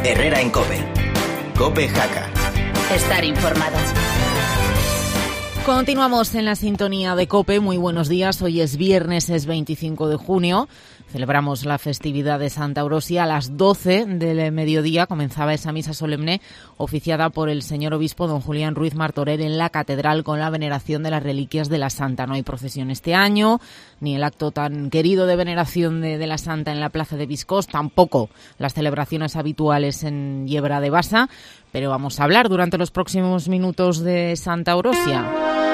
Herrera en COPE. COPE Jaca. Estar informado. Continuamos en la sintonía de COPE. Muy buenos días. Hoy es viernes, es 25 de junio. Celebramos la festividad de Santa Eurosia. A las 12 del mediodía comenzaba esa misa solemne oficiada por el señor obispo don Julián Ruiz Martorell en la catedral con la veneración de las reliquias de la Santa. No hay procesión este año, ni el acto tan querido de veneración de la Santa en la plaza de Biscós, tampoco las celebraciones habituales en Yebra de Basa, pero vamos a hablar durante los próximos minutos de Santa Eurosia.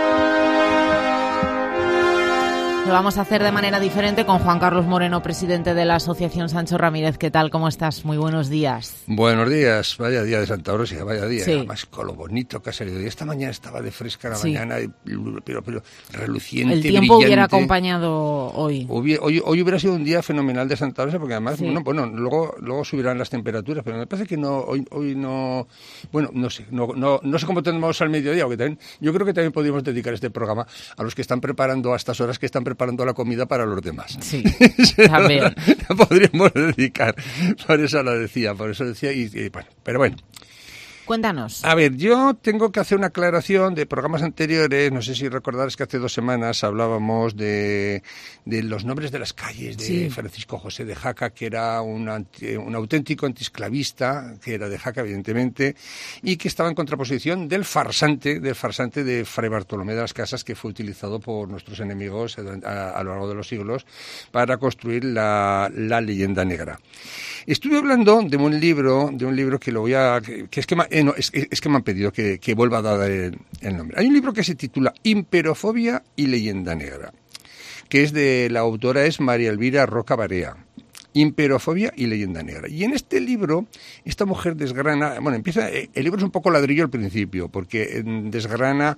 Lo vamos a hacer de manera diferente con Juan Carlos Moreno, presidente de la Asociación Sancho Ramírez. ¿Qué tal? ¿Cómo estás? Muy buenos días. Buenos días. Vaya día de Santa Eurosia, vaya día. Sí. Además, con lo bonito que ha salido. Y esta mañana estaba de fresca la mañana, pero reluciente, el tiempo brillante. Hubiera acompañado hoy. Hoy hubiera sido un día fenomenal de Santa Eurosia, porque además, luego subirán las temperaturas, pero me parece que no, hoy no... Bueno, no sé cómo tenemos al mediodía, porque también, yo creo que también podríamos dedicar este programa a los que están preparando a estas horas, que están preparando la comida para los demás. Sí, también. Podríamos dedicar, por eso decía, y bueno, pero bueno. Cuéntanos. A ver, yo tengo que hacer una aclaración de programas anteriores. No sé si recordaréis que hace 2 semanas hablábamos de los nombres de las calles de Francisco José de Jaca, que era un auténtico antiesclavista, que era de Jaca, evidentemente, y que estaba en contraposición del farsante de Fray Bartolomé de las Casas, que fue utilizado por nuestros enemigos a lo largo de los siglos para construir la leyenda negra. Estuve hablando de un libro que lo voy a... que es que me han pedido que vuelva a dar el nombre. Hay un libro que se titula Imperofobia y leyenda negra, que es de la autora es María Elvira Roca Barea. Imperofobia y leyenda negra. Y en este libro, esta mujer desgrana, el libro es un poco ladrillo al principio, porque desgrana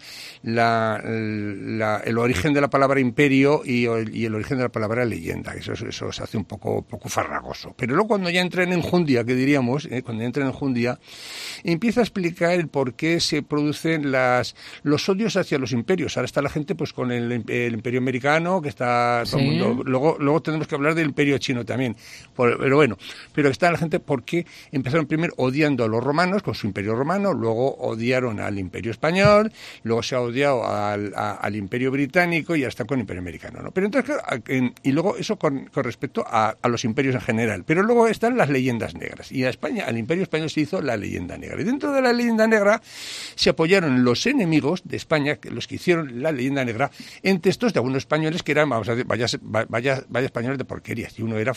el origen de la palabra imperio y el origen de la palabra leyenda. Eso se hace un poco farragoso. Pero luego cuando ya entra en enjundia, que diríamos, empieza a explicar el por qué se producen los odios hacia los imperios. Ahora está la gente pues con el imperio americano, que está todo el mundo. Luego tenemos que hablar del imperio chino también. Pero está la gente porque empezaron primero odiando a los romanos con su imperio romano, luego odiaron al imperio español, luego se ha odiado al imperio británico y hasta con el imperio americano, ¿no? Pero entonces, y luego eso con respecto a los imperios en general. Pero luego están las leyendas negras. Y a España, al imperio español se hizo la leyenda negra. Y dentro de la leyenda negra se apoyaron los enemigos de España, los que hicieron la leyenda negra, en textos de algunos españoles que eran, vamos a decir, vaya españoles de porquerías. Y uno era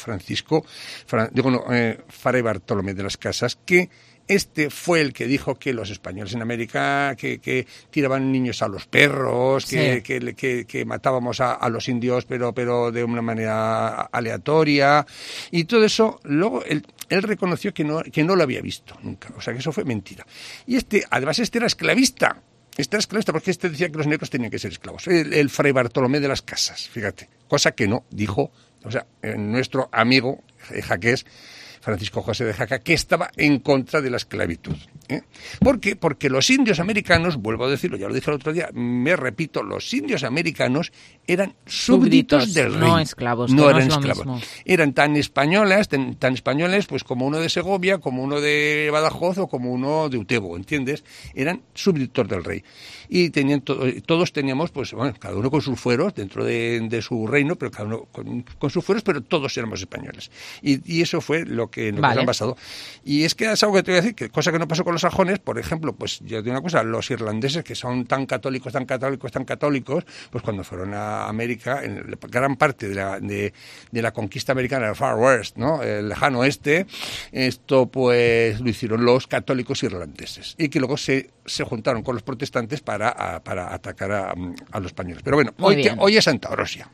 Fray Bartolomé de las Casas, que este fue el que dijo que los españoles en América que tiraban niños a los perros, que matábamos a los indios, pero de una manera aleatoria, y todo eso. Luego él reconoció que no lo había visto nunca, o sea que eso fue mentira. Y además era esclavista. Porque decía que los negros tenían que ser esclavos. El Fray Bartolomé de las Casas, fíjate, cosa que no dijo, nuestro amigo jaqués, Francisco José de Jaca, que estaba en contra de la esclavitud. ¿Por qué? Porque los indios americanos, vuelvo a decirlo, ya lo dije el otro día, me repito, los indios americanos eran súbditos del rey. No esclavos, no eran es esclavos. Lo mismo. Eran tan españoles, pues como uno de Segovia, como uno de Badajoz o como uno de Utebo, ¿entiendes? Eran súbditos del rey. Y todos teníamos, pues bueno, cada uno con sus fueros dentro de su reino, pero cada uno con sus fueros, pero todos éramos españoles. Y eso fue lo que nos han basado. Y es que es algo que te voy a decir, que cosa que no pasó con los sajones, por ejemplo, pues yo digo una cosa, los irlandeses que son tan católicos, pues cuando fueron a América, en gran parte de la conquista americana, el Far West, ¿no? El lejano oeste, esto pues lo hicieron los católicos irlandeses, y que luego se juntaron con los protestantes para atacar a los españoles. Pero bueno, hoy es Santa Eurosia.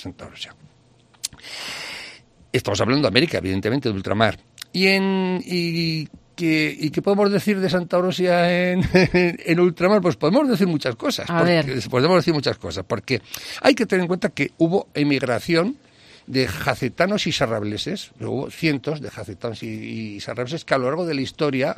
Estamos hablando de América, evidentemente, de ultramar. ¿Y qué podemos decir de Santa Eurosia en ultramar? Pues podemos decir muchas cosas. Porque hay que tener en cuenta que hubo emigración de jacetanos y sarrableses. Hubo cientos de jacetanos y sarrableses que a lo largo de la historia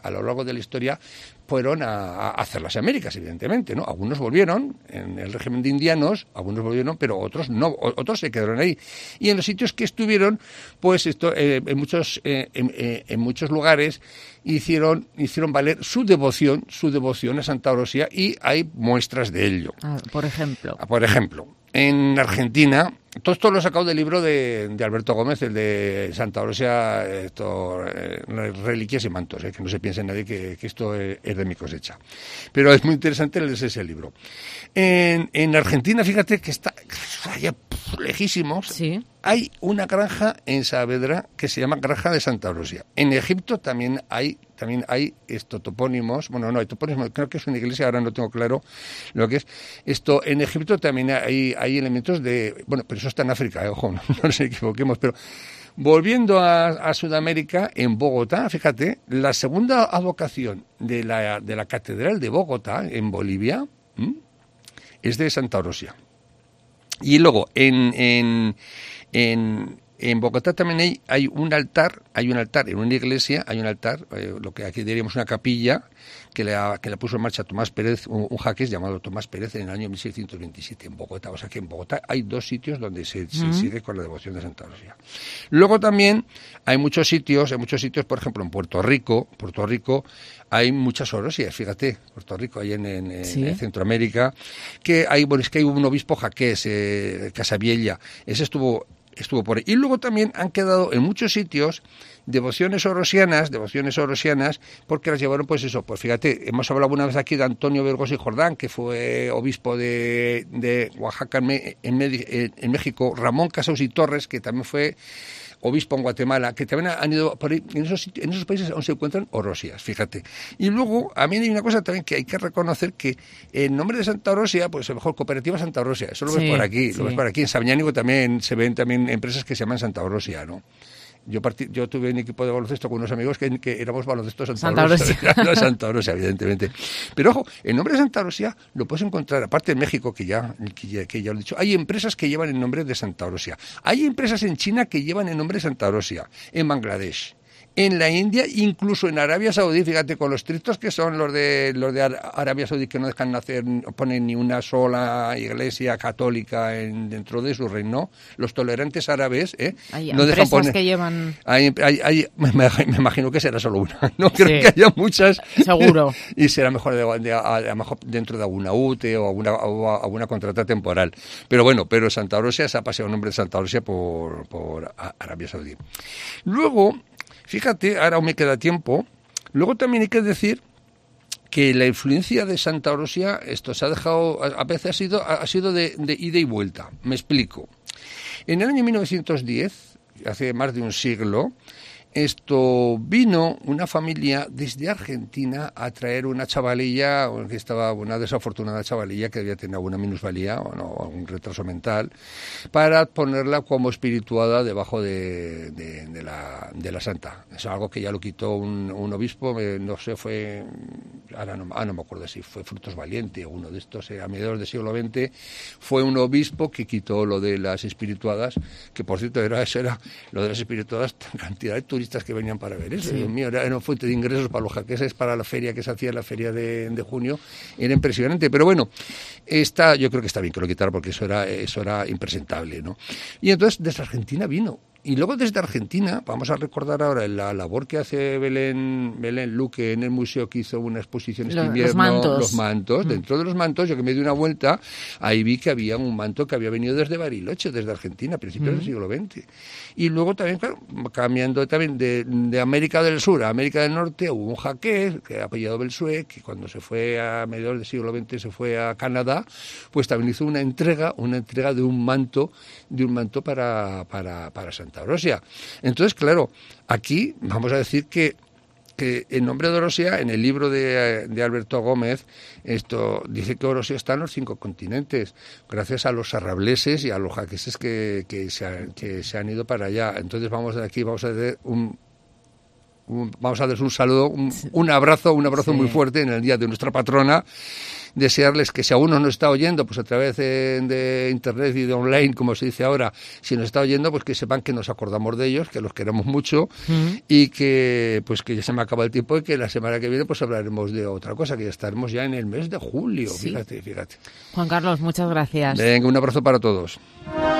fueron a hacer las Américas, evidentemente, ¿no? Algunos volvieron en el régimen de indianos, algunos volvieron, pero otros no, otros se quedaron ahí. Y en los sitios que estuvieron, pues en muchos lugares hicieron valer su devoción a Santa Eurosia, y hay muestras de ello. Por ejemplo, en Argentina, todo esto lo he sacado del libro de Alberto Gómez, el de Santa Eurosia, Reliquias y Mantos, que no se piense nadie que esto es de mi cosecha. Pero es muy interesante leerse ese libro. En Argentina, fíjate que está allá lejísimos, sí. Hay una granja en Saavedra que se llama Granja de Santa Eurosia. En Egipto también hay topónimos, bueno, no hay topónimos, creo que es una iglesia, ahora no tengo claro lo que es. En Egipto también hay elementos bueno, pero eso está en África, ojo, no nos equivoquemos, pero volviendo a Sudamérica, en Bogotá, fíjate, la segunda advocación de la Catedral de Bogotá, en Bolivia, es de Santa Eurosia. Y luego, en Bogotá también hay un altar en una iglesia, lo que aquí diríamos una capilla, que la puso en marcha Tomás Pérez, un jaqués llamado Tomás Pérez, en el año 1627 en Bogotá. O sea que en Bogotá hay dos sitios donde se sigue con la devoción de Santa Eurosia. Luego también hay muchos sitios, por ejemplo, en Puerto Rico hay muchas Eurosias, fíjate, Puerto Rico, ahí en Centroamérica, que hay un obispo jaqués, Casabiella, ese estuvo por ahí. Y luego también han quedado en muchos sitios devociones orosianas, porque las llevaron, pues fíjate, hemos hablado una vez aquí de Antonio Vergós y Jordán, que fue obispo de Oaxaca en México, Ramón Casaus y Torres, que también fue obispo en Guatemala, que también han ido por ahí. En esos países aún se encuentran orosias, fíjate. Y luego, a mí hay una cosa también que hay que reconocer, que el nombre de Santa Eurosia, pues a lo mejor Cooperativa Santa Eurosia, eso lo ves por aquí, en Sabiñánigo también se ven también empresas que se llaman Santa Eurosia, ¿no? Yo tuve un equipo de baloncesto con unos amigos que éramos baloncesto Santa Eurosia. No Santa Eurosia, evidentemente. Pero ojo, el nombre de Santa Eurosia lo puedes encontrar, aparte en México, que ya lo he dicho, hay empresas que llevan el nombre de Santa Eurosia. Hay empresas en China que llevan el nombre de Santa Eurosia, en Bangladesh, en la India, incluso en Arabia Saudí, fíjate, con lo estrictos que son los de Arabia Saudí, que no dejan ponen ni una sola iglesia católica dentro de su reino, los tolerantes árabes, hay no dejan poner. Que llevan. Me imagino que será solo una, no creo que haya muchas. Seguro. Y será mejor a lo mejor dentro de alguna UTE o alguna contrata temporal. Pero Santa Eurosia se ha paseado el nombre de Santa Eurosia por Arabia Saudí. Luego, fíjate, ahora aún me queda tiempo. Luego también hay que decir que la influencia de Santa Eurosia, se ha dejado, a veces ha sido de ida y vuelta. Me explico. En el año 1910, hace más de un siglo, vino una familia desde Argentina a traer una chavalilla, que estaba una desafortunada chavalilla que debía tener alguna minusvalía o no, un retraso mental, para ponerla como espirituada debajo de la santa. Es algo que ya lo quitó un obispo, no sé, no me acuerdo si fue Frutos Valiente o uno de estos, a mediados del siglo XX, fue un obispo que quitó lo de las espirituadas, que por cierto eso era lo de las espirituadas, cantidad de turistas que venían para ver eso. Dios mío, era una fuente de ingresos para los jaqueses, para la feria que se hacía, la feria de junio, era impresionante. Pero bueno, yo creo que está bien que lo quitaran, porque eso era impresentable, ¿no? Y entonces desde Argentina vino. Y luego desde Argentina, vamos a recordar ahora la labor que hace Belén Luque en el museo, que hizo una exposición este invierno, los mantos. Dentro de los mantos, yo que me di una vuelta, ahí vi que había un manto que había venido desde Bariloche, desde Argentina, a principios del siglo XX. Y luego también, claro, cambiando también de América del Sur a América del Norte, hubo un jaqués, que apellidado Belsué, que cuando se fue a mediados del siglo XX se fue a Canadá, pues también hizo una entrega de un manto para Santa Eurosia. Entonces, claro, aquí vamos a decir que el nombre de Eurosia, en el libro de Alberto Gómez, dice que Eurosia está en los 5 continentes, gracias a los sarrableses y a los jaqueses que se han ido para allá. Entonces vamos a hacer un saludo, un abrazo muy fuerte en el día de nuestra patrona, desearles que si a uno nos está oyendo, pues a través de internet y de online, como se dice ahora, si nos está oyendo, pues que sepan que nos acordamos de ellos, que los queremos mucho y que pues que ya se me acaba el tiempo y que la semana que viene pues hablaremos de otra cosa, que ya estaremos ya en el mes de julio. Sí. Fíjate. Juan Carlos, muchas gracias. Venga, un abrazo para todos.